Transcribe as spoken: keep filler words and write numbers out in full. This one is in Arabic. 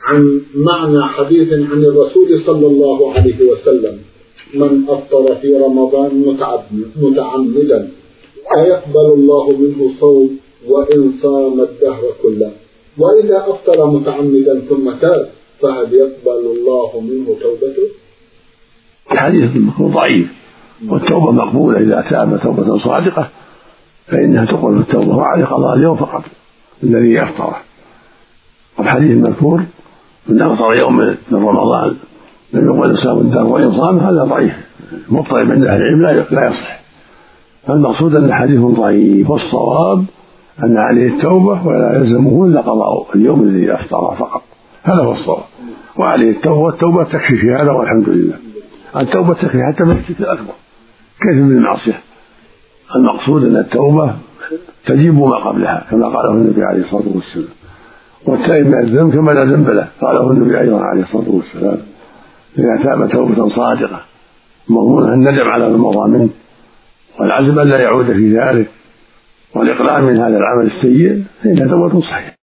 عن معنى حديث عن الرسول صلى الله عليه وسلم: من أفطر في رمضان متعمدا فيقبل الله منه صوم وإن صام الدهر كله، وإذا أفطر متعمدا ثم تاب فهل يقبل الله منه توبته؟ الحديث ضعيف، والتوبة مقبولة إذا تاب توبة صادقة فإنها تقبل التوبة وعليه قضاء اليوم فقط الذي أفطره. والحديث المذكور من أفطر يوم من رمضان لم يقبل صوم الدهر وإن صام هذا ضعيف مضطرب عند أهل العلم لا يصح. فالمقصود أن الحديث ضعيف، والصواب أن عليه التوبة ولا يلزمه إلا قضاء اليوم الذي أفطره فقط، هذا هو الصواب. وعليه التوبة، والتوبة تكفي في هذا والحمد لله. التوبة تكفي حتى من الشرك الأكبر كيف من المعصية. المقصود أن التوبة تجيب ما قبلها كما قاله النبي عليه الصلاة والسلام، والتائب من الذنب كما لا ذنب له قاله النبي أيضا عليه الصلاة والسلام: إذا تاب توبة صادقة مضمونها الندم على المضى منه والعزم أن لا يعود في ذلك والإقلاع من هذا العمل السيء فإنها توبة صحيحة.